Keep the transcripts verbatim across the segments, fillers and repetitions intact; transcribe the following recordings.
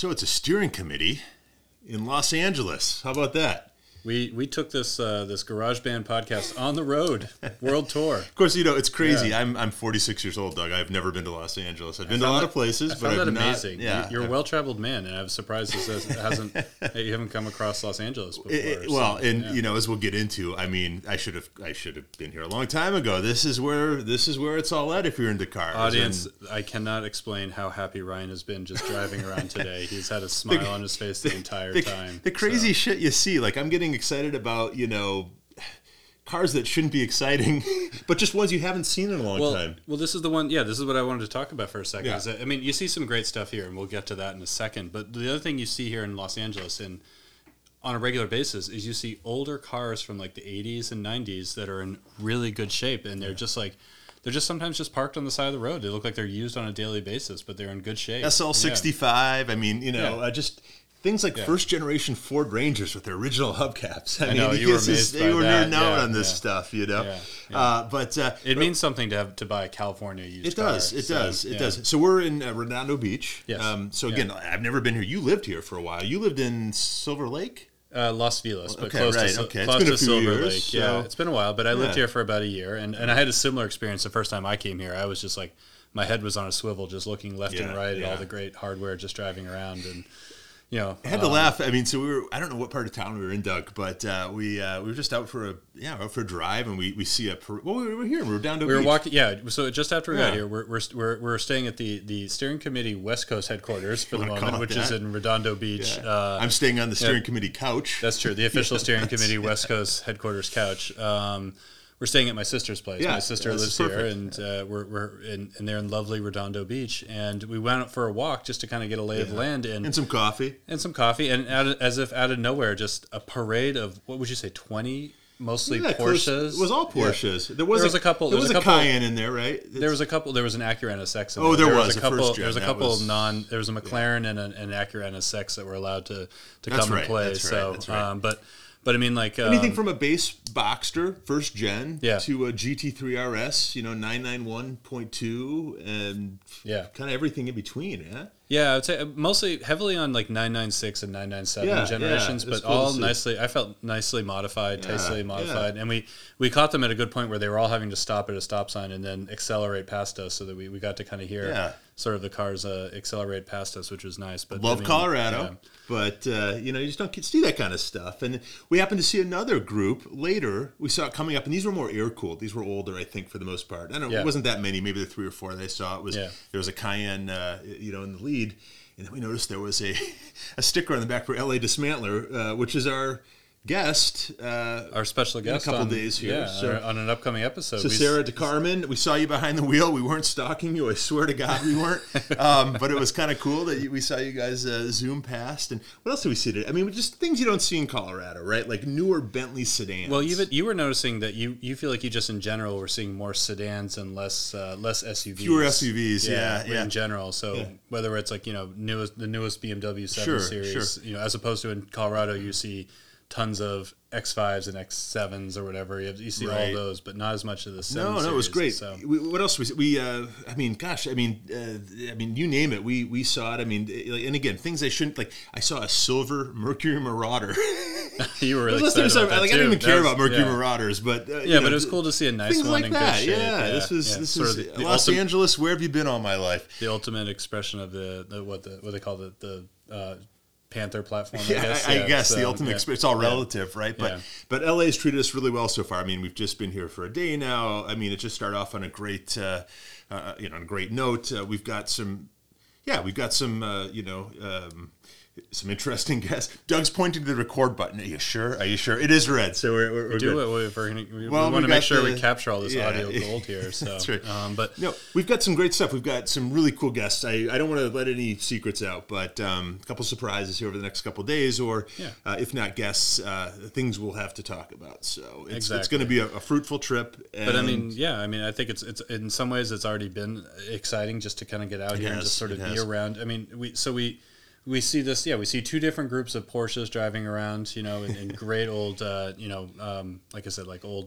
So it's a steering committee in Los Angeles. How about that? We we took this uh, this GarageBand podcast on the road, world tour. Of course, you know, it's crazy. Yeah. I'm I'm forty-six years old, Doug. I've never been to Los Angeles. I've been to a lot that, of places, I but found I've that not, amazing. Yeah, You're a well-traveled man, and I was surprised it says it hasn't that you haven't come across Los Angeles before. It, it, so, well, and yeah. you know, as we'll get into, I mean, I should have I should have been here a long time ago. This is where this is where it's all at if you're into cars. Audience, and, I cannot explain how happy Ryan has been just driving around today. He's had a smile the, on his face the, the entire the, time. The crazy so. shit you see, like I'm getting excited about, you know. Cars that shouldn't be exciting, but just ones you haven't seen in a long well, time. Well, this is the one. Yeah, this is what I wanted to talk about for a second. Yeah. Is that, I mean, you see some great stuff here, and we'll get to that in a second. But the other thing you see here in Los Angeles, and on a regular basis, is you see older cars from like the eighties and nineties that are in really good shape, and they're yeah. just like. They're just sometimes just parked on the side of the road. They look like they're used on a daily basis, but they're in good shape. S L sixty-five. Yeah. I mean, you know, yeah. uh, just. Things like yeah. first generation Ford Rangers with their original hubcaps. I, I mean, know, you were amazed they by were that. nerding out yeah, on this yeah. stuff, you know. Yeah, yeah. Uh, but uh, it but, means something to have to buy a California used. It does. Car, it so, does. It yeah. does. So we're in uh, Redondo Beach. Yes. Um, so again, yeah. I've never been here. You lived here for a while. You lived in Silver Lake. Uh, Los Feliz, but okay, close right, to, okay. close it's been to a few Silver years, Lake. so. Yeah, it's been a while, but I lived yeah. here for about a year, and, and I had a similar experience the first time I came here. I was just like, my head was on a swivel, just looking left yeah, and right yeah. at all the great hardware, just driving around, and you know, I had to um, laugh. I mean, so we were, I don't know what part of town we were in, Doug, but uh, we uh, we were just out for a, yeah, out for a drive, and we, we see a, well, we were here, we were down to We were beach. walking, yeah, so just after we yeah. got here, we're, we're, we're, we're staying at the, the steering committee West Coast headquarters for the moment, which that. is in Redondo Beach. Yeah. Uh, I'm staying on the steering yeah. committee couch. That's true, the official yeah, steering committee West Coast headquarters couch. Um, We're staying at my sister's place. Yeah, my sister yeah, lives perfect. here, and uh, we're we're in, and they're in lovely Redondo Beach. And we went out for a walk just to kind of get a lay yeah. of the land and and some coffee and some coffee. And out of, as if out of nowhere, just a parade of what would you say, twenty mostly yeah, Porsches. Close, it was all Porsches. Yeah. There, was there was a, a couple. There There was, was a, a couple, Cayenne in there, right? It's, there was a couple. There was an Acura N S X. In oh, there, there was, a a couple. first gen. There was a That couple was, of non. There was a McLaren yeah. and an, an Acura N S X that were allowed to to That's come right, and play. that's right, so, that's right. Um, but. But I mean, like um, anything from a base Boxster first gen yeah. to a G T three R S, you know, nine ninety-one point two, and yeah, kind of everything in between. Yeah, yeah, I would say mostly heavily on like nine ninety-six and nine ninety-seven yeah, generations, yeah, but cool all nicely. I felt nicely modified, yeah, tastefully modified, yeah. and we we caught them at a good point where they were all having to stop at a stop sign and then accelerate past us, so that we, we got to kind of hear yeah. sort of the cars uh, accelerate past us, which was nice. But love I mean, Colorado. Yeah. But, uh, you know, you just don't get to see that kind of stuff. And we happened to see another group later. We saw it coming up, and these were more air-cooled. These were older, I think, for the most part. I don't know. Yeah. It wasn't that many. Maybe the three or four that I saw. It was Yeah. There was a Cayenne, uh, you know, in the lead. And then we noticed there was a, a sticker on the back for L A Dismantler, uh, which is our guest. Uh, Our special guest in a couple on, days here. yeah, So- on an upcoming episode. So We- Sarah DeCarmen, we saw you behind the wheel. We weren't stalking you. I swear to God we weren't. Um, but it was kind of cool that you, we saw you guys uh, zoom past. And what else did we see today? I mean, just things you don't see in Colorado, right? Like newer Bentley sedans. Well, you you were noticing that you, you feel like you just in general were seeing more sedans and less uh, less S U Vs. Fewer S U Vs, yeah, yeah. In general, so Yeah. whether it's like you know newest the newest B M W seven Sure, Series, sure. you know, as opposed to in Colorado, you see tons of X fives and X sevens or whatever. You, have, you see all Right. of those, but not as much of the seven No, no, it was great. So. We, what else was we? Uh, I mean, gosh, I mean, uh, I mean, you name it. We we saw it. I mean, like, and again, things I shouldn't like. I saw a silver Mercury Marauder. You were really Let's do excited some- about that like too. I didn't even That care was- about Mercury yeah. Marauders, but uh, you Yeah, know, but it was cool to see a nice things one like in that. good shape. Yeah, yeah, this was yeah. this sort was of the, the Los ultimate, Angeles. Where have you been all my life? the ultimate expression of the, the what the what they call the the uh, Panther platform. Yeah, I guess, I, I yeah, guess so, the ultimate yeah. experience. It's all Yeah. relative, right? But Yeah. but L A's treated us really well so far. I mean, we've just been here for a day now. I mean, it just started off on a great, uh, uh, you know, on a great note. Uh, we've got some, yeah, we've got some, uh, you know. Um, Some interesting guests. Doug's pointing to the record button. Are you sure? Are you sure? It is red, so we're, we're, we're do good. it. We're, we're gonna, we, Well, we we want to got make sure the- we capture all this yeah. audio gold here. So, That's right. Um, but No, we've got some great stuff. We've got some really cool guests. I, I don't want to let any secrets out, but um, a couple surprises here over the next couple of days, or Yeah. uh, if not guests, uh, things we'll have to talk about. So it's, it's Exactly. going to be a, a fruitful trip. And but I mean, yeah, I mean, I think it's it's in some ways it's already been exciting just to kind of get out It here and has, just sort of it be has. around. I mean, we so we. We see this, yeah. We see two different groups of Porsches driving around, you know, in, in great old, uh, you know, um, like I said, like old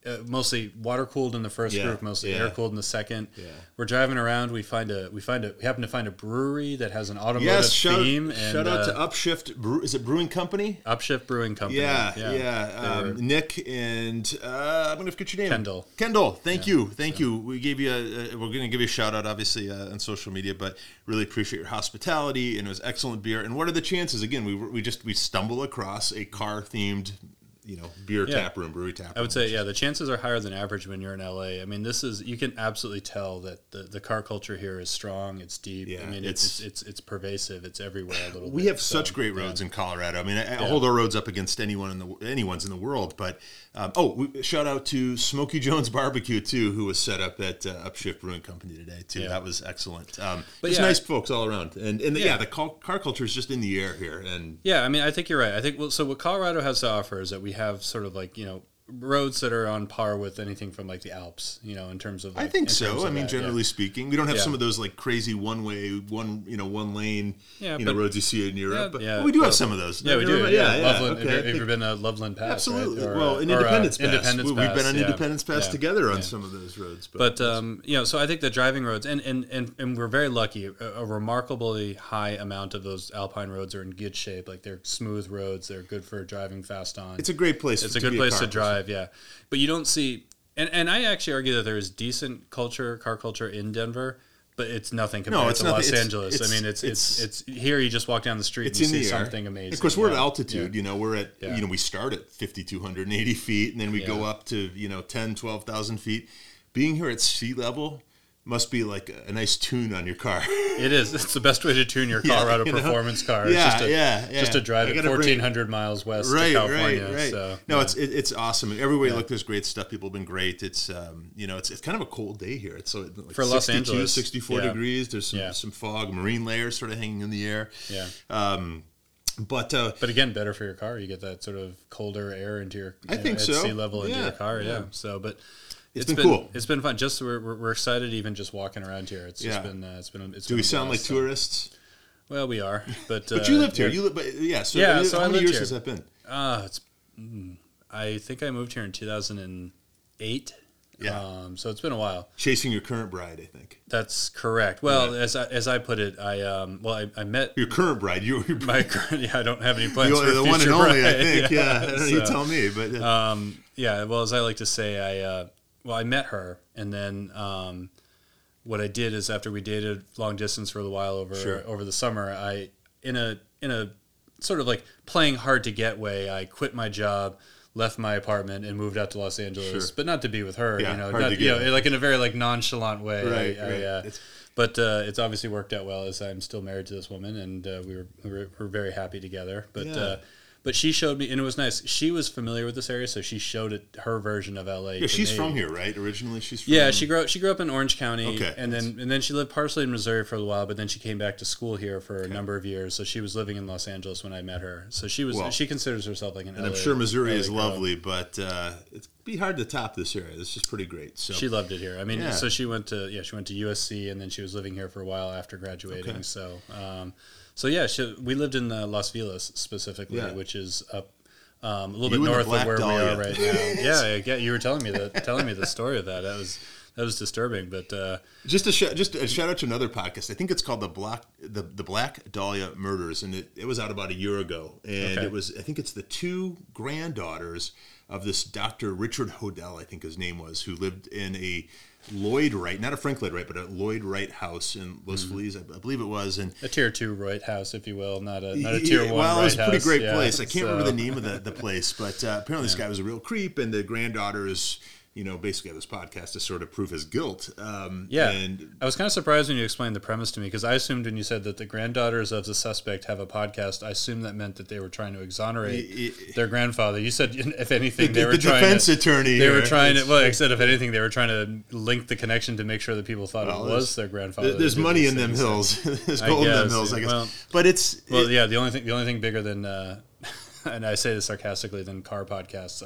uh, mostly water cooled in the first Yeah, group, mostly yeah. air cooled in the second. Yeah. We're driving around. We find a we find a we happen to find a brewery that has an automotive Yes, shout, theme. And, shout out uh, to Upshift. Brew, is it Brewing Company? Upshift Brewing Company. Yeah, yeah. yeah. Um, Nick and uh, I'm gonna forget your name. Kendall. Kendall. Thank Yeah, you, thank so. you. We gave you. A, a, we're gonna give you a shout out, obviously, uh, on social media, but really appreciate your hospitality, and it was excellent beer. And what are the chances? Again, we we just we stumble across a car themed, you know, beer Yeah. tap room, brewery tap room. I would say, yeah, the chances are higher than average when you're in L A. I mean, this is you can absolutely tell that the, the car culture here is strong. It's deep. Yeah, I mean, it's- it's, it's it's pervasive. It's everywhere a little We bit. have such So, great yeah. roads in Colorado. I mean, I, I hold our roads up against anyone in the anyone's in the world. But um, oh, we, shout out to Smokey Jones Barbecue too, who was set up at uh, Upshift Brewing Company today too. Yeah. That was excellent. Um, But just yeah, nice folks all around, and and the, yeah. Yeah. the car, car culture is just in the air here, and Yeah, I mean, I think you're right. I think well, so. What Colorado has to offer is that we have sort of like you know roads that are on par with anything from like the Alps. You know, in terms of like, I think in terms so. I of mean, that, generally yeah. speaking, we don't have Yeah. some of those like crazy one way, one you know, one lane, Yeah, you know, but- roads you see in Europe. Yeah, but yeah, well, we do have well, some of those. Yeah, we Never do. mind. Yeah, yeah. Loveland. Okay. Have you ever been to Loveland Pass? Absolutely. Right? Or, well, uh, in or, uh, Independence Pass, Independence we, we've been Pass, on yeah. Independence Pass Yeah. together on Yeah. some of those roads. But um, you know, so I think the driving roads, and and, and, and we're very lucky. A, a remarkably high amount of those alpine roads are in good shape. Like they're smooth roads. They're good for driving fast on. it's a great place. It's to a good be place car to person. drive. Yeah, but you don't see. And, and I actually argue that there is decent culture, car culture in Denver, but it's nothing compared it's to nothing. Los It's- Angeles. it's- I mean, it's, it's it's- it's here. You just walk down the street It's and you in see the air. something amazing. Of course, we're at Yeah. altitude. Yeah. You know, we're at Yeah. you know we start at fifty-two eighty feet, and then we go Yeah. up to you know ten, twelve thousand feet. Being here at sea level must be like a, a nice tune on your car. It is. It's the best way to tune your Yeah, Colorado you know? performance car. It's Yeah, just to, yeah, yeah. Just to drive I it gotta bring it- fourteen hundred miles west right, to California. right, right. So, no, yeah. it's it, it's awesome. Everywhere you Yeah. look, there's great stuff. People have been great. It's um, you know, it's it's kind of a cold day here. It's so like For Los sixty-two, Angeles, sixty-four yeah. degrees. There's some Yeah. some fog, marine layers sort of hanging in the air. Yeah. Um, but uh, But again, better for your car. You get that sort of colder air into your I you think know, at so. sea level into Yeah, your car. Yeah. yeah. So, but It's it's been cool. It's been fun. Just we're, we're, we're excited even just walking around here. It's just Yeah. been uh, it's been it's do been we a sound like blast, so- tourists? Well, we are, but But uh, you lived here. yeah. You li- but yeah. So, Yeah, how so I many lived years here. has that been? Uh, it's. mm, I think I moved here in two thousand eight. Yeah. Um, so it's been a while. Chasing your current bride, I think. That's correct. Well, Yeah. as I, as I put it, I um, well, I, I met Your current bride. You, your my current. Yeah, I don't have any plans the, for a the one and future only, I bride. think. Yeah. I don't know, you so- tell me, but uh, Um, yeah, well, as I like to say, I uh, well, I met her, and then um, what I did is after we dated long distance for a little while over Sure. over the summer, I in a in a sort of like playing hard to get way, I quit my job, left my apartment, and moved out to Los Angeles, Sure. but not to be with her, Yeah, you know, hard not, to you get. know, like in a very like nonchalant way. Right, I, right. I, uh, It's- but uh, it's obviously worked out well as I'm still married to this woman, and uh, we were, we were we're very happy together. But Yeah. uh, but she showed me, and it was nice. She was familiar with this area, so she showed it her version of L A. yeah, to she's me. from here, right? Originally, she's from. Yeah, she grew up. She grew up in Orange County, Okay. and then and then she lived partially in Missouri for a while, but then she came back to school here for a number of years. So she was living in Los Angeles when I met her. So she was Well, she considers herself like an. And L A, I'm sure Missouri L A is girl. lovely, but uh, it'd be hard to top this area. This is pretty great. So She loved it here. I mean, Yeah. so she went to yeah, she went to U S C, and then she was living here for a while after graduating. Okay. So, um, so yeah, she, we lived in uh, Las Vegas specifically, Yeah. which is up um, a little You bit and the north Black of where Dahlia. we are right now. yeah, I get you were telling me that telling me the story of that. That was that was disturbing, but uh, just a sh- just a shout out to another podcast. I think it's called the Black the, the Black Dahlia Murders, and it, it was out about a year ago. And Okay. it was I think it's the two granddaughters of this Doctor Richard Hodel, I think his name was, who lived in a Lloyd Wright, not a Frank Lloyd Wright, but a Lloyd Wright house in Los Mm-hmm. Feliz, I, I believe it was, and a tier two Wright house, if you will, not a not a Yeah, tier one. well, it was a Wright pretty house. great Yeah, place. I can't remember so- the name of the, the place, but uh, apparently this guy was a real creep, and the granddaughters, you know, basically have this podcast to sort of prove his guilt. Um, Yeah, and I was kind of surprised when you explained the premise to me, because I assumed when you said that the granddaughters of the suspect have a podcast, I assumed that meant that they were trying to exonerate I- I- their grandfather. You said, if anything, the, they were the trying defense to, attorney. They were here, trying to. it's- Well, I said, if anything, they were trying to link the connection to make sure that people thought Well, it there's- was their grandfather. There's that did money these in them things. hills. There's I gold in them guess, hills, I guess. well- but it's Well, it- yeah, the only thing, the only thing bigger than, uh, and I say this sarcastically, than car podcasts are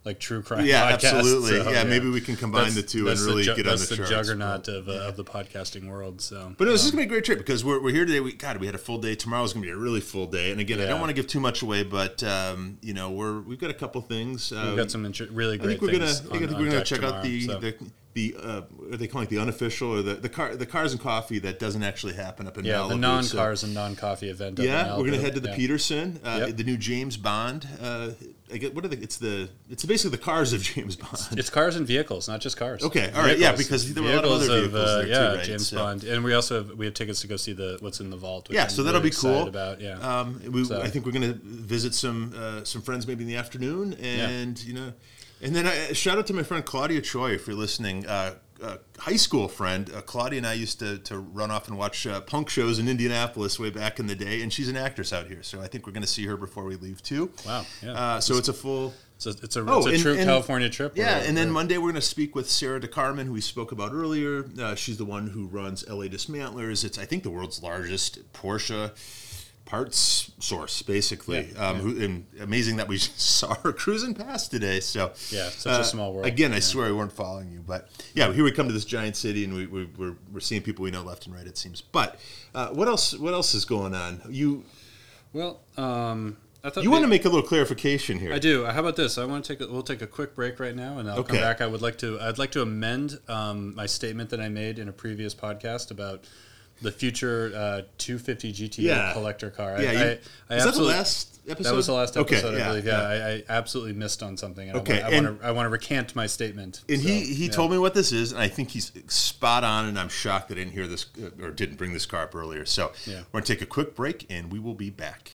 like true crime Yeah, podcast. absolutely. So, yeah, maybe we can combine That's- the two and that's the really ju- get on that's the the charts. juggernaut of, uh, of the podcasting world. So, But no, this um, is gonna be a great trip because we're, we're here today. We God, we had a full day. Tomorrow's gonna be a really full day. And again, I Yeah. don't want to give too much away, but um, you know, we're we've got a couple things. Uh, we've got some inter- really I great think we're gonna. things. I on- think on we're gonna deck check out tomorrow, the so. the the uh, what are they calling it, the unofficial or the the car the cars and coffee that doesn't actually happen up in yeah, Malibu. the so- non-cars and non-coffee event. up in Yeah, we're gonna Malibu. head to the Yeah. Peterson, uh, Yep. the new James Bond. Uh, I get what are the? It's the it's basically the cars of James Bond. It's cars and vehicles, not just cars. Okay, all right, yeah, Vehicles. because there were a lot of other Vehicles vehicles uh, there too, yeah, right? James So- Bond, and we also have, we have tickets to go see the what's in the vault. Which Yeah, I'm so that'll really be cool. excited About yeah, Um, we, So- I think we're going to visit some uh, some friends maybe in the afternoon, and you know, and then I, shout out to my friend Claudia Choi if you're listening. Uh, uh, high school friend uh, Claudia and I used to, to run off and watch uh, punk shows in Indianapolis way back in the day, and she's an actress out here, so I think we're going to see her before we leave too. Wow, yeah. Uh, so it's a full. it's a it's a, Oh, it's a and- true and- California trip. Yeah, We're- and then we're- Monday we're going to speak with Sarah DeCarmen, who we spoke about earlier. Uh, she's the one who runs L A Dismantlers. It's I think the world's largest Porsche parts source, basically. Yeah, um, yeah. Who, and amazing that we saw her cruising past today. So Yeah, such a uh, small world. Again, I Yeah. swear we weren't following you, but yeah, here we come to this giant city, and we, we, we're we're seeing people we know left and right. It seems. But uh, what else? What else is going on? You well, um, I thought you the- want to make a little clarification here? I do. How about this? I want to take. A, we'll take a quick break right now, and I'll Okay. come back. I would like to. I'd like to amend um, my statement that I made in a previous podcast about the future uh, two fifty G T O Yeah. collector car. Yeah, I, you- I, I is that the absolutely- last episode? That was the last Okay, episode, I yeah, believe. yeah. Yeah, I, I absolutely missed on something. And Okay, I want, I and- want to. I want to recant my statement. And So, he, he yeah. told me what this is, and I think he's spot on, and I'm shocked that I didn't hear this uh, or didn't bring this car up earlier. So Yeah. we're going to take a quick break, and we will be back.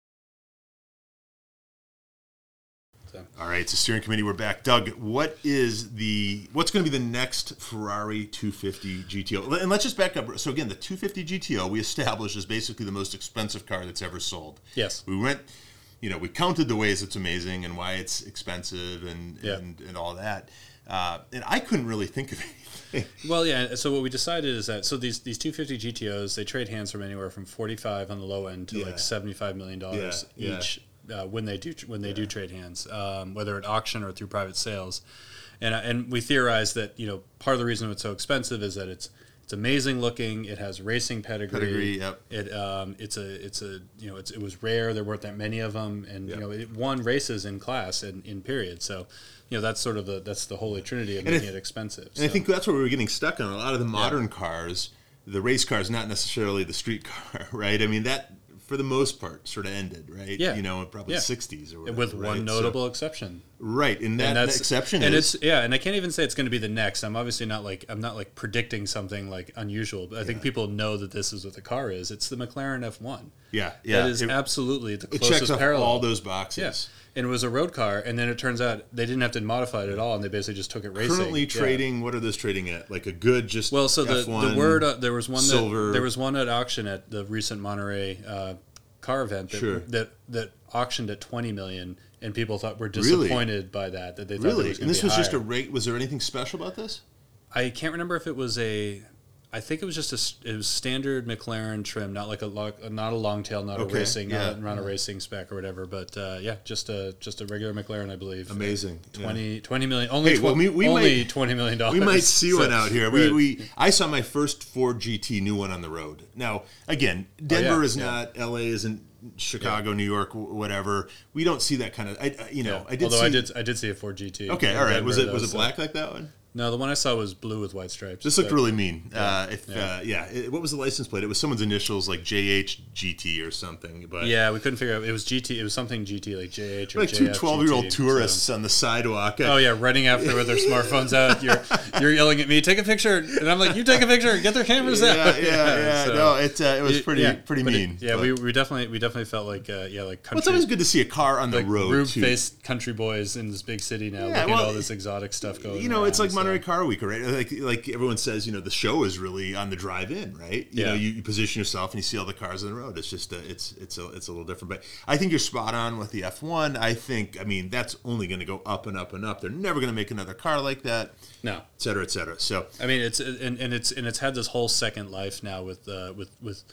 So. All right, so steering committee, we're back. Doug, what is the what's going to be the next Ferrari two fifty G T O? And let's just back up. So again, the two fifty G T O we established is basically the most expensive car that's ever sold. Yes. We went, you know, we counted the ways it's amazing and why it's expensive and Yeah. and, and all that. Uh, and I couldn't really think of anything. Well, yeah. So what we decided is that so these these two fifty G T Os they trade hands from anywhere from forty-five on the low end to Yeah. like seventy-five million dollars Yeah, yeah. each uh, when they do when they do trade hands, um, whether at auction or through private sales. And and we theorized that you know part of the reason it's so expensive is that it's it's amazing looking. It has racing pedigree. Pedigree, yep. It um, it's a it's a you know it's it was rare. There weren't that many of them, and Yep. you know it won races in class and in period. So you know that's sort of the that's the holy trinity of And I making th- it expensive. And I So- think that's what we were getting stuck on. A lot of the modern cars, the race car is not necessarily the street car, right? I mean, that, for the most part, sort of ended, right? Yeah. You know, probably Yeah. sixties or whatever. with right? one So- notable exception. right, and that, and that that's exception and is... it's yeah, and I can't even say it's going to be the next. I'm obviously not like I'm not like predicting something like unusual, but I think people know that this is what the car is. It's the McLaren F one. yeah, yeah. That is it, absolutely the it closest checks off parallel. all those boxes. Yeah, and it was a road car, and then it turns out they didn't have to modify it at all, and they basically just took it racing. Currently Yeah. trading, what are those trading at? Like a good just Well, so the, F one the word uh, there was one silver. that there was one at auction at the recent Monterey uh, car event that, Sure. that that auctioned at twenty million, and people thought were Really? disappointed by that. That they thought that Really? was And gonna this be was just a higher. rate. Was there anything special about this? I can't remember if it was a. I think it was just a s- it was standard McLaren trim, not like a lo- not a long tail, not Okay, a racing, yeah. not, a, not a racing spec or whatever. But uh, yeah, just a just a regular McLaren, I believe. Amazing. twenty, twenty million, only, Hey, tw- well, we- we only might- twenty million dollars. We might see one So, out here. We, right. we I saw my first Ford G T new one on the road. Now, again, Denver Oh, yeah, is yeah. not, L A isn't, Chicago, New York, wh- whatever. We don't see that kind of. I, I- you know, Yeah. I did. Although see, I did I did see a Ford G T. Okay, in all right. Was Denver, it was though, it so- black like that one? No, the one I saw was blue with white stripes. This looked but- really mean. Uh, if Yeah. uh, yeah, it, what was the license plate? It was someone's initials, like J H G T or something. But Yeah, we couldn't figure out. It was G T. It was something G T, like J H or like two J F, twelve-year-old G T, tourists so- on the sidewalk. Oh yeah, running after with their smartphones out. You're you're yelling at me, take a picture, and I'm like, you take a picture, get their cameras yeah, out. yeah, yeah. so- no, it uh, it was It- pretty yeah, pretty but it- mean. yeah, but- we, we definitely we definitely felt like uh, yeah, like Well, it's country, always good to see a car on the like road too. rude-faced country boys in this big city now, Yeah, looking well, at all this exotic stuff going. You know, it's around, like so- Monterey Car Week, right? Like, like everyone says, you know, the show is really on the drive-in, right? You Yeah. know, you, you position yourself and you see all the cars on the road. It's just, a, it's, it's a, it's a little different. But I think you're spot on with the F one. I think, I mean, that's only going to go up and up and up. They're never going to make another car like that, No, et cetera, et cetera. So, I mean it's and, and it's and it's had this whole second life now with uh, with with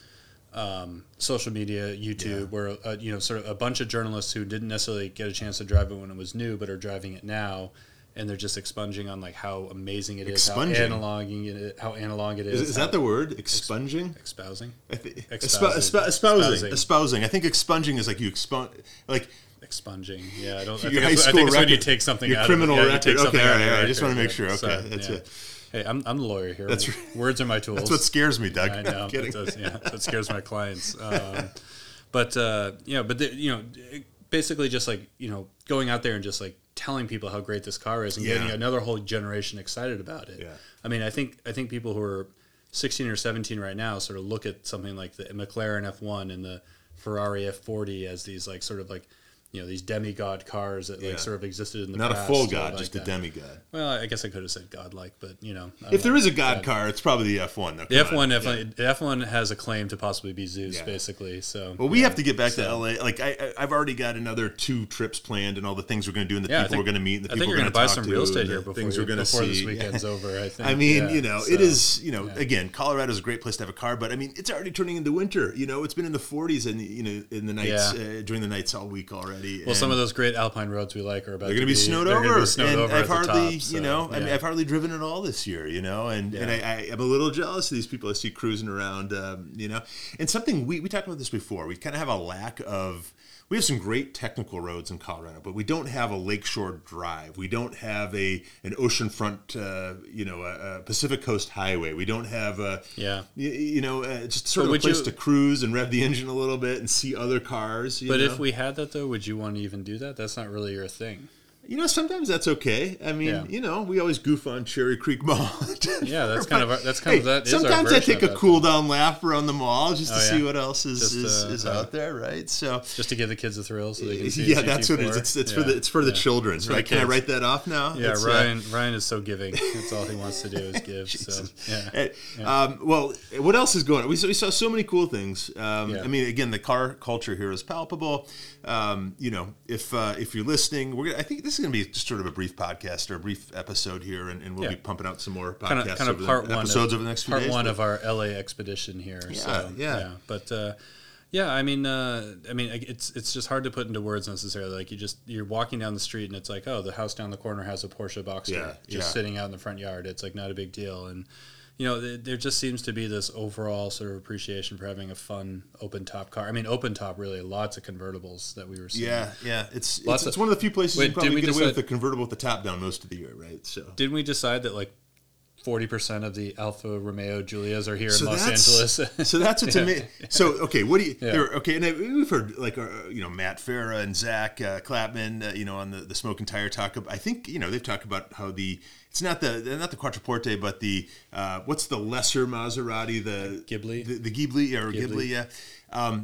um, social media, YouTube, Yeah. where uh, you know, sort of a bunch of journalists who didn't necessarily get a chance to drive it when it was new, but are driving it now, and they're just expunging on like how amazing it is, Expunging? how analog it is, how analog it is. Is, is how- that the word? Expunging? espousing? I thi- Espousing. esp- esp- espousing. Espousing. Espousing. I think expunging is like you expunge, like Expunging, yeah. I don't. I your think high it's, I school think it's when you record, take something your out criminal of it. Yeah, you record. take something Okay, all out of right, your all right. I just want to record, make sure. yeah. Okay, So, that's yeah. it. Hey, I'm I'm the lawyer here. That's Words are my tools. That's what scares me, Doug. I No, know. I'm kidding. That does, yeah, that scares my clients. Um, but uh, you know, but the, you know, basically just like you know, going out there and just like telling people how great this car is and Yeah. getting another whole generation excited about it. Yeah. I mean, I think I think people who are sixteen or seventeen right now sort of look at something like the McLaren F one and the Ferrari F forty as these like sort of like you know these demigod cars that like Yeah. sort of existed in the Not a past. full or god, like just that. a demigod. Well, I guess I could have said godlike, but you know, I If don't there know. is a god God. car, it's probably the F one. Though. The Come F one on. definitely, the F one has a claim to possibly be Zeus, Yeah. basically. So, Well, we yeah. have to get back to So- L A. Like I, I- I've already got another two trips planned, and all the things we're going to do, and the Yeah, I people think- we're going to meet, and the I people think we're you're going going to to buy talk some to, real estate and here the before, things you, we're going to before see. this weekend's Yeah. over. I think. I mean, Yeah. you know, So, it is, you know, yeah. again, Colorado's a great place to have a car, but I mean, it's already turning into winter. You know, it's been in the forties and you know in the nights Yeah. uh, during the nights all week already. Well, some and of those great alpine roads we like are about they're to going to be snowed they're over, gonna be snowed and over I've at the hardly, top, so, you know, I mean, yeah. I've hardly driven at all this year. You know, and and I, I am a little jealous of these people I see cruising around. Um, you know, and something we we talked about this before. We kind of have a lack of. We have some great technical roads in Colorado, but we don't have a lakeshore drive. We don't have a an oceanfront, uh, you know, a, a Pacific Coast highway. We don't have a, Yeah. you, you know, uh, just sort But of a would place you- to cruise and rev the engine a little bit and see other cars. You But know? if we had that though, would you want to even do that? That's not really your thing. You know, sometimes that's okay. I mean, Yeah. you know, we always goof on Cherry Creek Mall. Yeah, that's kind of our, that's kind Hey, of that. Is our sometimes I version take of a that, cool down lap around the mall just to Oh, see yeah. what else is Just, is, uh, is uh, out there, right? So just to give the kids a thrill, so they can see. yeah, that's what it is. It's, it's for the it's for the Yeah. children's, For the right? Can I kids. write that off now? Yeah, It's, uh, Ryan. Ryan is so giving. That's all he wants to do is give. so yeah. Hey, um, well, what else is going on? We saw, we saw so many cool things. Um, Yeah. I mean, again, the car culture here is palpable. Um, you know, if uh, if you're listening, we're gonna, I think this is going to be just sort of a brief podcast or a brief episode here, and, and we'll Yeah. be pumping out some more podcasts kind of kind of over part the, one episodes of, over the next few part days. one but- of our L A expedition here. Yeah, so, yeah. But uh, yeah, I mean, uh, I mean, it's it's just hard to put into words necessarily. Like you just you're walking down the street and it's like, oh, the house down the corner has a Porsche Boxster Yeah, just yeah. sitting out in the front yard. It's like not a big deal, and you know, th- there just seems to be this overall sort of appreciation for having a fun open top car. I mean, open top really, lots of convertibles that we were seeing. Yeah, yeah. It's it's, Lots it's of- one of the few places Wait, you did probably we get away decide- with the convertible with the top down most of the year, right? So Didn't we decide that like forty percent of the Alfa Romeo Giulias are here So in Los that's- Angeles? So that's what's Yeah. amazing. So okay, what do you? Yeah. There, okay, and I, we've heard like uh, you know Matt Farah and Zach uh, Clapman, uh, you know, on the the Smoke and Tire talk. About, I think you know they've talked about how the it's not the not the Quattroporte, but the uh, what's the lesser Maserati, the Ghibli? the, the Ghibli or Ghibli, Ghibli. yeah. Um,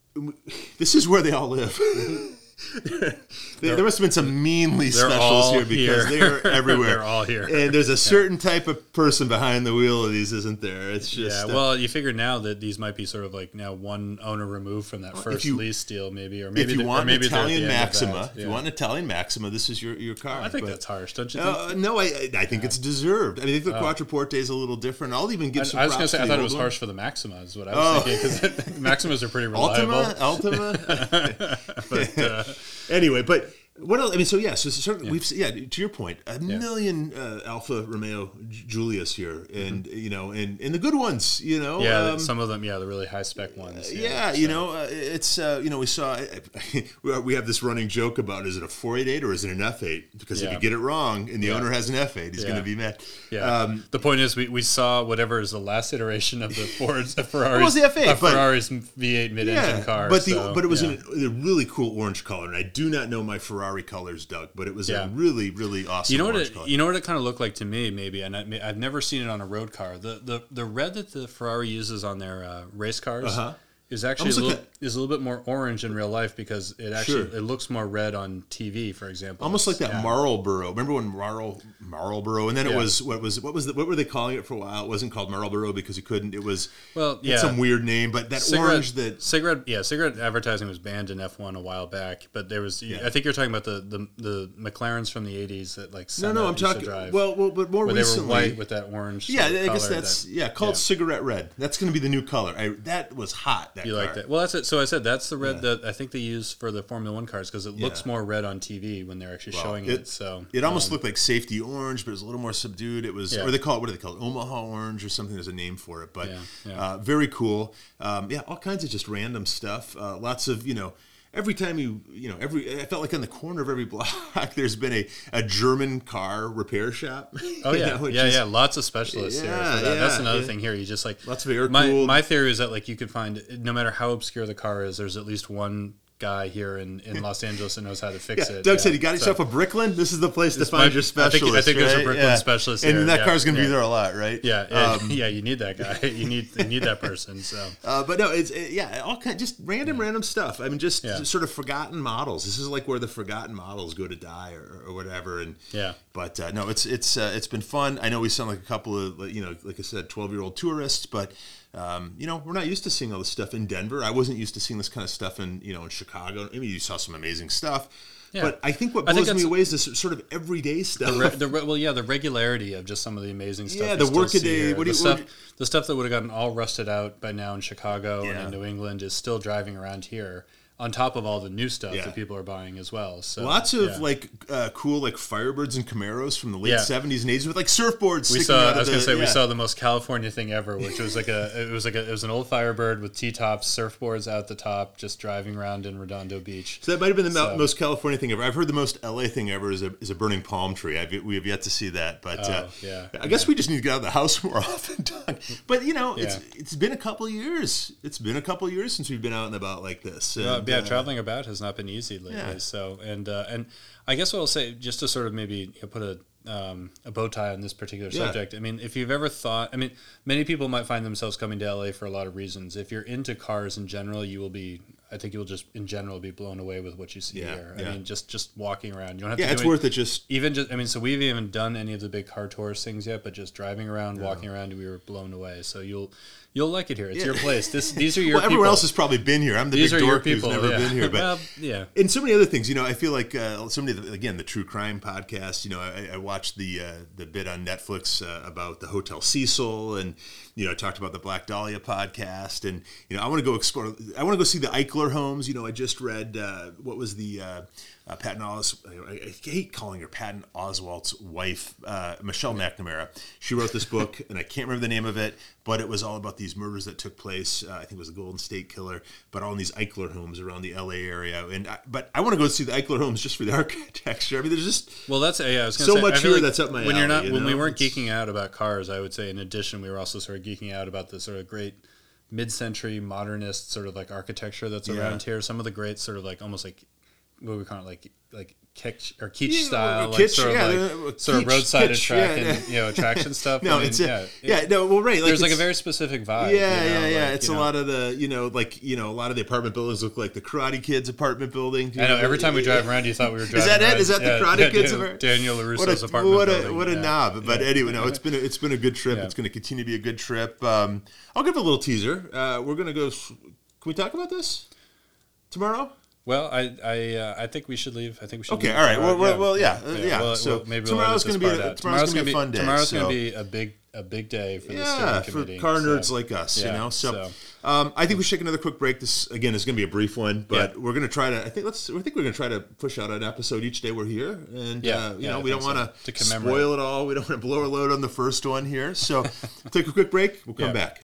this is where they all live. there, there must have been some meanly they're specials all here because here. they're everywhere. They're all here. And there's a certain type of person behind the wheel of these, isn't there? It's just Yeah, uh, well, you figure now that these might be sort of like now one owner removed from that first you- lease deal, maybe, or maybe if you they're- or want an maybe they're at the Italian end of Maxima, that. if you Yeah. want an Italian Maxima, this is your, your car. I think But- that's harsh, don't you think? Uh, no, I I I think it's deserved. I mean, I think the Quattroporte is a little different. I'll even give I, some I was going props to say to I the thought it old was one. harsh for the Maxima, is what I Oh. was thinking, because Maximas are pretty reliable. Ultima, Ultima. But, uh, Anyway, but what else? I mean, so yeah, so certainly we've yeah. To your point, a million uh, Alfa Romeo J- Julius here, and you know, and and the good ones, you know, yeah, um, some of them, yeah, the really high spec ones. yeah, you know, uh, it's uh, you know, we saw we have this running joke about is it a four eighty-eight or is it an F eight? Because if Yeah. you get it wrong and the Yeah. owner has an F eight, he's Yeah. going to be mad. Yeah. Um, the point is, we, we saw whatever is the last iteration of the Ford's, the Ferrari's, Well, it's the F eight, a but- Ferrari's V eight mid-engine car. but the so, but it was yeah. in a really cool orange color, and I do not know my Ferrari colors, Doug, but it was Yeah. a really really awesome You know what orange it, color. you know what it kind of looked like to me, maybe, and I, I've never seen it on a road car. The the the red that the Ferrari uses on their uh, race cars Uh-huh. is actually a Almost little, like is a little bit more orange in real life because it actually Sure. it looks more red on T V, for example. Almost like that Yeah. Marlboro. Remember when Marl Marlboro, and then it Yeah. was what was what was the, what were they calling it for a while? It wasn't called Marlboro because you couldn't. It was Well, it yeah. had some weird name, but that Cigarette, orange that cigarette, yeah, cigarette advertising was banned in F one a while back, but there was. Yeah. I think you're talking about the, the, the McLarens from the eighties that like. no, Senna no, I'm used to talking. drive, Well, well, but more where recently, they were white with that orange. yeah, sort of I guess color that's that- yeah called yeah. cigarette red. That's going to be the new color. I, that was hot. That You car. like that? Well, that's it. So I said that's the red Yeah. that I think they use for the Formula One cars because it looks Yeah. more red on T V when they're actually Well, showing it. So It almost um, looked like safety orange, but it was a little more subdued. It was, Yeah. or they call it, what do they call it? Omaha orange or something. There's a name for it, but Yeah, yeah. Uh, very cool. Um, yeah, all kinds of just random stuff. Uh, lots of, you know, every time you, you know, every, I felt like on the corner of every block, there's been a, a German car repair shop. Oh you yeah, know, which yeah, is- yeah. Lots of specialists here. Yeah, For that. That's yeah, another yeah. thing here. You just like Lots of air my cooled. my theory is that like you could find no matter how obscure the car is, there's at least one guy here in, in Los Angeles that knows how to fix Yeah, it. Doug yeah. said, "You got So- yourself a Bricklin. This is the place to This find might- your I think- specialist." I think there's a right? Bricklin Yeah. specialist and here, that yeah, car's going to yeah. be there a lot, right? Yeah, yeah, Um, yeah. You need that guy. You need you need that person. So Uh, but no, it's it, yeah, all kind just random, random stuff. I mean, just, Yeah. just sort of forgotten models. This is like where the forgotten models go to die, or, or whatever. And Yeah. but uh, no, it's it's uh, it's been fun. I know we sound like a couple of like, you know, like I said, twelve year old tourists, but um, you know, we're not used to seeing all this stuff in Denver. I wasn't used to seeing this kind of stuff in you know in Chicago. I mean, you saw some amazing stuff. Yeah. But I think what I think blows me that's- away is this sort of everyday stuff. the, re, the re, well, yeah, the regularity of just some of the amazing stuff. Yeah, you the still workaday- see here. what do the you- what stuff, do the stuff that would have gotten all rusted out by now in Chicago Yeah. and in New England is still driving around here. On top of all the new stuff Yeah. that people are buying as well. So Lots of yeah. like uh, cool like Firebirds and Camaros from the late Yeah. seventies and eighties with like surfboards. We sticking saw. out I was of gonna the, say we yeah. saw the most California thing ever, which was like a. It was like a. It was an old Firebird with T-tops, surfboards out the top, just driving around in Redondo Beach. So that might have been the mo- So- most California thing ever. I've heard the most L A thing ever is a, is a burning palm tree. I've, we have yet to see that, but uh, Oh, yeah, I guess we just need to get out of the house more often, Doug. But you know, it's Yeah. it's been a couple years. It's been a couple years since we've been out and about like this. Uh, And, yeah, uh, traveling about has not been easy lately. Yeah. So and uh, and I guess what I'll say, just to sort of maybe you know, put a um, a bow tie on this particular Yeah. subject. I mean, if you've ever thought, I mean, many people might find themselves coming to L A for a lot of reasons. If you're into cars in general, you will be. I think you will just in general be blown away with what you see Yeah, here. yeah. I mean, just just walking around, you don't have yeah, to. it's do any- worth it. Just Even just, I mean, so we haven't even done any of the big car tours things yet, but just driving around, walking around, we were blown away. So you'll you'll like it here. It's Yeah. your place. This these are your well, people. everyone else has probably been here. I'm the These big are your dork who's people. never yeah. been here, but. well, yeah. And so many other things, you know. I feel like uh, somebody, again, the True Crime podcast. You know, I, I watched the uh, the bit on Netflix uh, about the Hotel Cecil, and you know, I talked about the Black Dahlia podcast, and you know, I want to go explore. I want to go see the Eichler homes. You know, I just read uh, what was the uh, uh, Patton Os. I, I hate calling her Patton Oswalt's wife, uh, Michelle McNamara. She wrote this book, and I can't remember the name of it, but it was all about these murders that took place. Uh, I think it was the Golden State Killer, but all in these Eichler homes around the L A area. And I, but I want to go see the Eichler homes just for the architecture. I mean, there's just Well, that's yeah. I was gonna So say, much I feel here like that's up my when you're alley, not you when we know? weren't It's- geeking out about cars. I would say in addition, we were also sort of geeking out about the sort of great mid-century modernist sort of like architecture that's Yeah. around here. Some of the great sort of like almost like what we call it like like kitsch or kitsch Yeah, style, kitsch, like sort yeah, of uh, like sort of kitsch, roadside kitsch, attract yeah, and you know attraction stuff. no, I mean, it's a, yeah, yeah, it- no, well, right, like there's like a it's- very specific vibe. Yeah, you know, yeah, yeah. like, It's you a know. lot of the, you know, like, you know, a lot of the apartment buildings look like the Karate Kids apartment building. I know. Every time we drive around, you thought we were driving. Is that it? around. Is that the Yeah, Karate yeah, Kids? Dan- apart- Daniel What LaRusso's a, apartment what a, building. what a yeah. knob. But Yeah. anyway, no, it's been a, it's been a good trip. Yeah. It's going to continue to be a good trip. Um, I'll give a little teaser. Uh, we're going to go. Can we talk about this tomorrow? Well, I I uh, I think we should leave. I think we should. Okay, leave all right. tomorrow. Well, well, well, yeah, uh, yeah. Well, So well, maybe tomorrow's we'll gonna edit be this a- part out. tomorrow's gonna be a fun day, Tomorrow's so- going to be a big a big day for the Yeah, steering for committee. car so- nerds like us, you yeah, know. So, so- Um, I think we should take another quick break. This again is going to be a brief one, but Yeah. we're going to try to. I think let's. I think we're going to try to push out an episode each day we're here, and Yeah, uh, you yeah, know I we don't think want so. to To commemorate. spoil it all. We don't want to blow our load on the first one here. So, take a quick break. We'll come Yeah. back.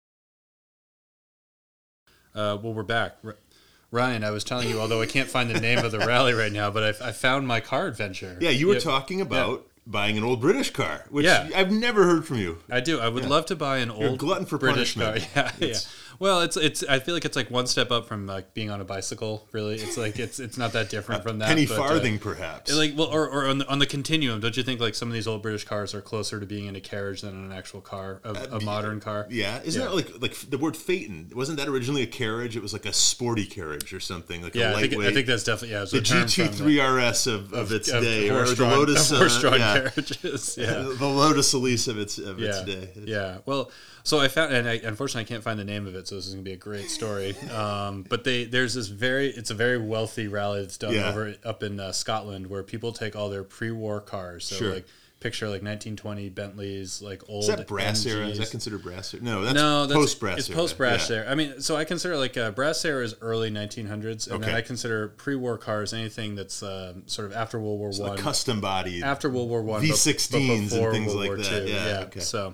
Uh, well, we're back. R- Ryan, I was telling you, although I can't find the name of the rally right now, but I, I found my car adventure. Yeah, you were Yep. talking about buying an old British car, which Yeah. I've never heard from you. I do. I would love to buy an You're a old glutton for British punishment. car. Yeah, yeah. It's- Well, it's it's. I feel like it's like one step up from like being on a bicycle. Really, it's like it's it's not that different from that. Penny but, farthing, uh, perhaps. like well, or, or on the on the continuum. Don't you think like some of these old British cars are closer to being in a carriage than an actual car, a, a modern car? Yeah, isn't Yeah. that like like the word phaeton? Wasn't that originally a carriage? It was like a sporty carriage or something, like Yeah, a I think, lightweight. I think that's definitely yeah. It's the a term G T from three R S of, of, of its of day, or the horse-drawn- Lotus of uh, horse-drawn yeah. carriages. Yeah. the Lotus Elise of its of Yeah, its day. yeah. Well, so I found, and I, unfortunately, I can't find the name of it. So this is gonna be a great story. Um, but they there's this very, it's a very wealthy rally that's done Yeah. over up in uh, Scotland, where people take all their pre-war cars. So Sure. like picture like nineteen twenty Bentleys, like old. Is that brass era? Is M Gs. that considered brass era? No, that's No, that's post brass It's era. post brass Yeah. era. I mean, so I consider like uh, brass era is early nineteen hundreds, and then Okay. I consider pre-war cars anything that's um, sort of after World War One, Like custom bodied. after World War One, V but- but sixteens and before things World like War that. Two. Yeah, okay. So,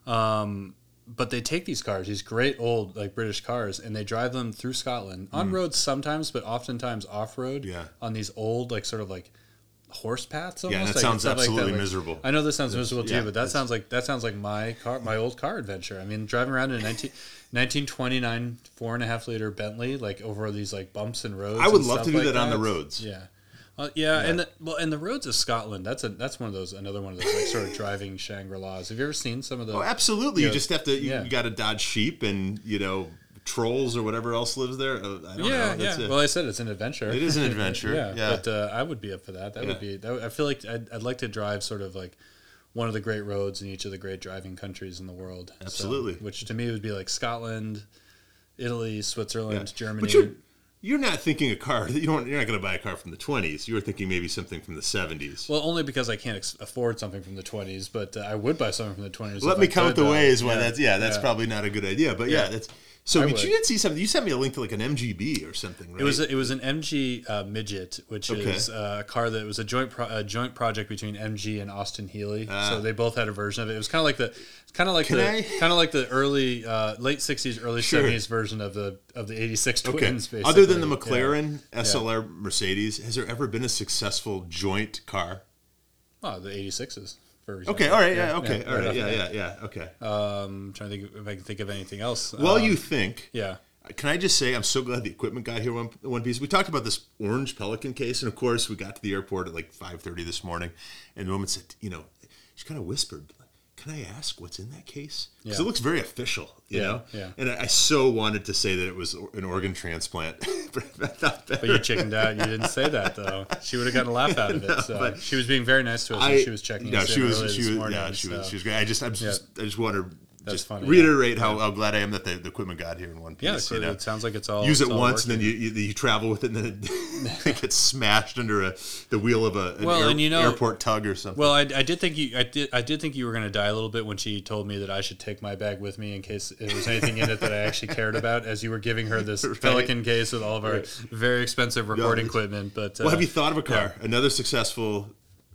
um, but they take these cars, these great old like British cars, and they drive them through Scotland on roads sometimes, but oftentimes off road. Mm. Yeah. On these old like sort of like horse paths almost. Yeah, that like, sounds stuff like that, absolutely like- miserable. I know this sounds miserable too, yeah, but that that's- sounds like that sounds like my car, my old car adventure. I mean, driving around in a nineteen, nineteen twenty-nine four and a half liter Bentley, like over these like bumps and roads. I would and love stuff to do like that on the roads. Yeah. Uh, yeah, and the, well, and the roads of Scotland. That's a that's one of those another one of those like sort of driving Shangri-Las. Have you ever seen some of the? Oh, absolutely. Yeah. You just have to. You, Yeah. you got to dodge sheep and you know trolls or whatever else lives there. Uh, I don't yeah, know. That's yeah. a- Well, I said it's an adventure. It is an adventure, yeah, yeah. but uh, I would be up for that. That Yeah. would be. That would, I feel like I'd, I'd like to drive sort of like one of the great roads in each of the great driving countries in the world. So, Absolutely. which to me would be like Scotland, Italy, Switzerland, Germany. But you're you're not thinking a car. You don't. You're not going to buy a car from the twenties. You were thinking maybe something from the seventies. Well, only because I can't ex- afford something from the twenties, but uh, I would buy something from the twenties. Let if me I count could, the uh, ways why yeah, that's yeah that's yeah. probably not a good idea. But yeah, Yeah. that's so. I But would. you did see something. You sent me a link to like an M G B or something, right? It was a, it was an M G uh, Midget, which Okay. is uh, a car that was a joint pro- a joint project between M G and Austin Healey. so they both had a version of it. It was kind of like the it's kind of like Can the I- kind of like the early uh, late sixties, early Sure. seventies version of the of the eighty-six okay. twins. Basically. Other than the Yeah. McLaren S L R Mercedes, has there ever been a successful joint car? Oh, the eighty-sixes. For example. Okay. All right. Yeah. okay. all right right. off Yeah. the Yeah. bat. Yeah. Okay. Um, trying to think if I can think of anything else. While Um, you think, yeah. can I just say I'm so glad the equipment got here one, one piece. We talked about this orange Pelican case, and of course we got to the airport at like five thirty this morning, and the woman said, you know, she kind of whispered, "Can I ask what's in that case?" Because Yeah. it looks very official, you Yeah, know. yeah. And I, I so wanted to say that it was an organ transplant, but I thought But you chickened out. You didn't say that though. She would have gotten a laugh out of it. No, So but she was being very nice to us. I, when she was checking. No, us she in was. early She this was. morning, Yeah, she was. so- She was great. I just, I'm just, I just want to That's just funny, reiterate yeah. how, how glad I am that the, the equipment got here in one piece. Yeah, you so know? it sounds like it's all Use it's it all once, working. and then you, you you travel with it, and then it, it gets smashed under a the wheel of a an Well, air- and you know- airport tug or something. Well, I, I did think you I did I did think you were going to die a little bit when she told me that I should take my bag with me in case there was anything in it that I actually cared about. As you were giving her this Right. Pelican case with all of our very expensive recording it's- equipment, but uh, well, have you thought of a car? Another successful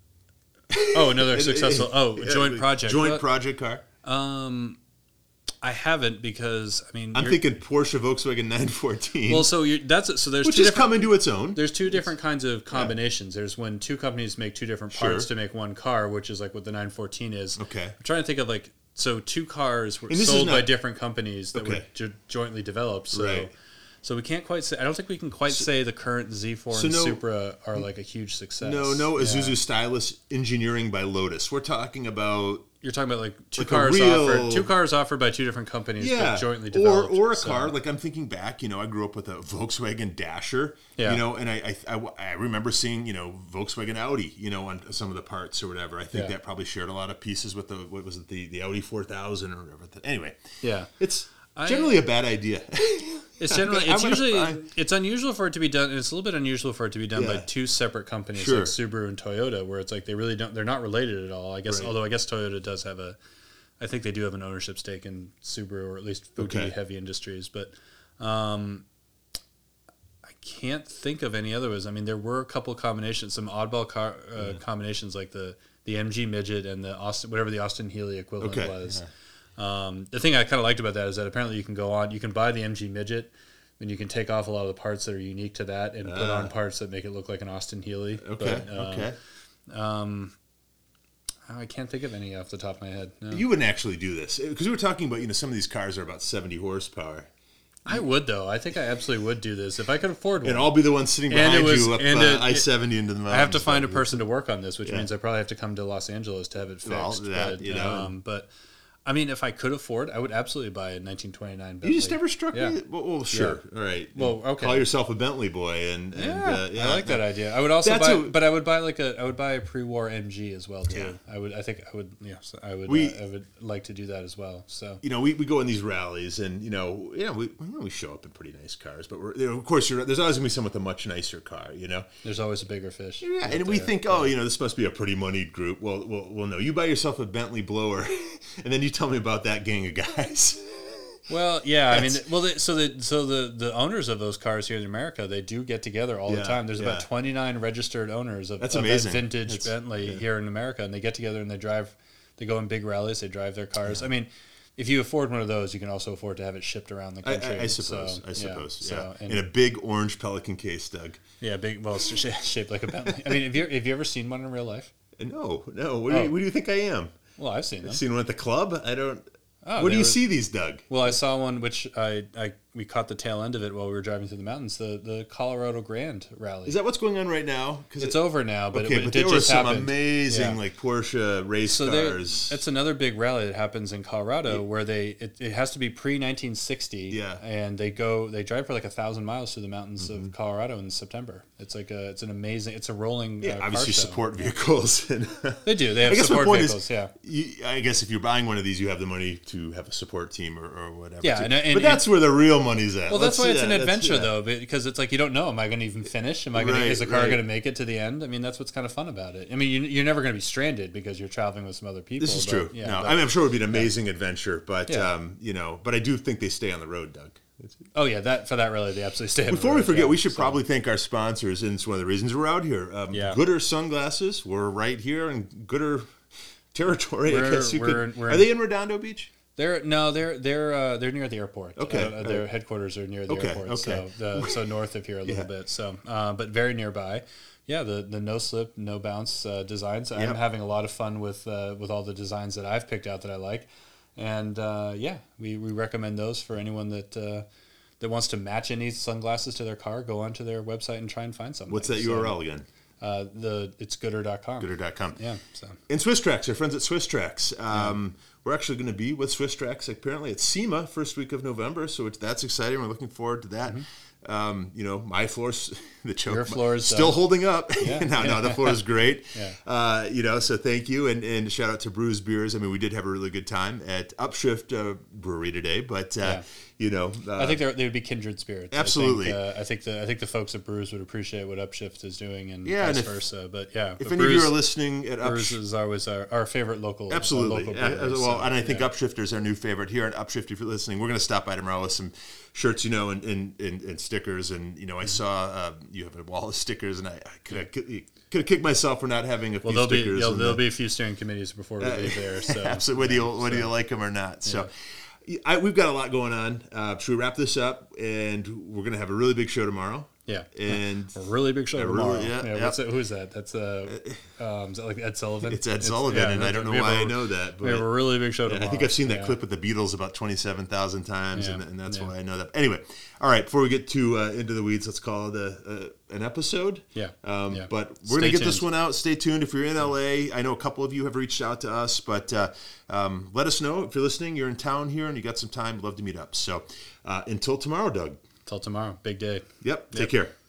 oh, another successful oh Yeah, joint project. Joint Well, project car. Um, I haven't because I mean I'm you're- thinking Porsche Volkswagen nine fourteen, well, so you're, that's so there's which two has different come into its own. there's two different kinds of combinations. There's when two companies make two different parts Sure. to make one car, which is like what the nine fourteen is. Okay. I'm trying to think of like so two cars were And this is sold by not- different companies that were Okay. jo- jointly developed. So Right. so we can't quite say I don't think we can quite say the current Z four so and no- Supra are like a huge success. No, no Yeah. Isuzu Stylus engineering by Lotus. We're talking about You're talking about like two Like a cars real- offered two cars offered by two different companies yeah, but jointly or developed. or a So- car. Like I'm thinking back, you know, I grew up with a Volkswagen Dasher, Yeah. you know, and I, I I I remember seeing, you know, Volkswagen Audi, you know, on some of the parts or whatever. I think Yeah. that probably shared a lot of pieces with the what was it the the Audi four thousand or whatever. Anyway, Yeah. it's I- generally a bad idea. It's generally I'm it's gonna usually find- it's unusual for it to be done. It's a little bit unusual for it to be done by Yeah. two separate companies Sure. like Subaru and Toyota, where it's like they really don't they're not related at all. I guess Right. although I guess Toyota does have a, I think they do have an ownership stake in Subaru or at least Fuji Okay. Heavy Industries, but um, I can't think of any other ways. I mean, there were a couple combinations, some oddball car, uh, combinations like the the M G Midget and the Austin whatever the Austin Healey equivalent Okay. was. Um, the thing I kind of liked about that is that apparently you can go on, you can buy the M G Midget, and you can take off a lot of the parts that are unique to that and put Ah. on parts that make it look like an Austin Healey. Okay, But, um, okay. Um, I can't think of any off the top of my head. No. You wouldn't actually do this because we were talking about, you know, some of these cars are about seventy horsepower. I would though. I think I absolutely would do this if I could afford one. And I'll be the one sitting And it behind was- you up and uh, it- I seventy into the mountains. I have to find a but- person to work on this, which Yeah. means I probably have to come to Los Angeles to have it fixed. Well, that, but, you know. um, but I mean, if I could afford, I would absolutely buy a nineteen twenty-nine Bentley. You just never struck Yeah. me. Well, well sure. All right. Well, okay. Call yourself a Bentley boy, and, and Yeah, uh, yeah, I like that idea. I would also That's buy, a- but I would buy like a, I would buy a pre-war M G as well too. Yeah. I would, I think I would, yeah, so I would, We- uh, I would like to do that as well. So You know, we, we go in these rallies, and you know, yeah, we we show up in pretty nice cars, but we're you know, of course you're, there's always gonna be someone with a much nicer car, you know. there's always a bigger fish. Yeah, out and we there. think, oh, you know, this must be a pretty moneyed group. Well, well, well, no. You buy yourself a Bentley blower, and then you tell me about that gang of guys. Well, yeah, I mean, That's- well, the, so the so the the owners of those cars here in America, they do get together all Yeah, the time. There's about yeah. twenty-nine registered owners of, That's of that amazing. vintage That's- Bentley yeah. here in America, and they get together and they drive. They go in big rallies. They drive their cars. I mean, if you afford one of those, you can also afford to have it shipped around the I, country. I, I suppose. So, I suppose. Yeah. So, and, in a big orange Pelican case, Doug. yeah, big. Well, it's sh- shaped like a Bentley. I mean, have you have you ever seen one in real life? No, no. What do, Oh. you, what do you think I am? Well, I've seen them. Seen one at the club? I don't. Oh, Where they do you were- see these, Doug? Well, I saw one which I, I we caught the tail end of it while we were driving through the mountains. The the Colorado Grand Rally. Is that what's going on right now? Because It's over now, but okay, it, it but did there were just some happen. amazing Yeah. like Porsche race So there, cars. it's another big rally that happens in Colorado where they it, it has to be pre nineteen sixty. Yeah. and they go they drive for like a thousand miles through the mountains Mm-hmm. of Colorado in September. It's like a it's an amazing it's a rolling yeah, uh, car obviously show. support vehicles. And They do they have I guess my support point vehicles. is, yeah. you, I guess if you're buying one of these, you have the money to have a support team or, or whatever. Yeah, too. and- and- but that's where the real money's at. Well, that's Let's- why it's yeah, an that's- adventure, yeah. though, because it's like you don't know. Am I going to even finish? Am I going? Right, to Is the car right. going to make it to the end? I mean, that's what's kind of fun about it. I mean, you, you're never going to be stranded because you're traveling with some other people. This is but, true. Yeah, no, but- I mean, I'm sure it would be an amazing adventure, but Yeah. um, you know, but I do think they stay on the road, Doug. oh yeah, that for that rally, they absolutely stay. on the Before we road, forget, yeah, we should so- probably thank our sponsors, and it's one of the reasons we're out here. Um, Yeah. Gooder Sunglasses. We're right here in Gooder territory. I We're- guess you we're- could. we're Are in- they in Redondo Beach? They're no, they're they're uh, they're near the airport. Okay, uh, their alright. headquarters are near the Okay, airport. okay. So the, so north of here a little Yeah. bit. So uh, but very nearby. Yeah, the the no slip, no bounce uh, designs. I'm Yep. having a lot of fun with uh, with all the designs that I've picked out that I like, and uh, yeah, we, we recommend those for anyone that uh, that wants to match any sunglasses to their car. Go onto their website and try and find something. What's that So, U R L again? Uh, the it's gooder dot com. Gooder dot com. Yeah. So And Swiss Tracks, our friends at Swiss Tracks. Um, We're actually going to be with Swiss Tracks apparently at SEMA first week of November, so it's, that's exciting. We're looking forward to that. Um, you know, my floor's the choke, Your floor is, still uh, holding up. yeah. no, no, the floor is great. Yeah. Uh, you know, so thank you, and, and shout out to Brews Beers. I mean, we did have a really good time at Upshift uh, Brewery today, but uh, Yeah. you know, uh, I think they're- they would be kindred spirits. Absolutely. I think, uh, I think the I think the folks at Brews would appreciate what Upshift is doing, and Yeah, vice and if- versa. But yeah, if but any of Brews, you are listening at Brews Upshift. is always our, our favorite local. uh, Absolutely. local Uh, brewery, well, so, and I think yeah. Upshift is our new favorite here at Upshift. If you're listening, we're going to stop by tomorrow with some shirts, you know, and, and, and, and stickers. And, you know, I Mm-hmm. saw uh, you have a wall of stickers, and I, I could have could have kicked myself for not having a Well, few there'll be stickers. there'll, and there'll the- be a few steering committees before we leave there. So Absolutely, whether, you, whether you like them or not. So I, we've got a lot going on. Uh, should we wrap this up? And we're going to have a really big show tomorrow. yeah, And a really big show A tomorrow. really- yeah, yeah. What's it, who is that? That's uh, um, is that like Ed Sullivan? it's Ed Sullivan, yeah, and I that's- don't know we have why a- I know that. We have a But really big show yeah, tomorrow. I think I've seen that Yeah. clip with the Beatles about twenty-seven thousand times, Yeah, and, and that's yeah. why I know that. Anyway, all right, before we get too uh, into the weeds, let's call it a, a, an episode. Yeah, Um, yeah. But we're Stay going to get this tuned. one out. Stay tuned. If you're in L A, I know a couple of you have reached out to us, but uh, um, let us know if you're listening, you're in town here, and you got some time, love to meet up. So uh, until tomorrow, Doug. Till tomorrow, big day. Yep, take Yep. care.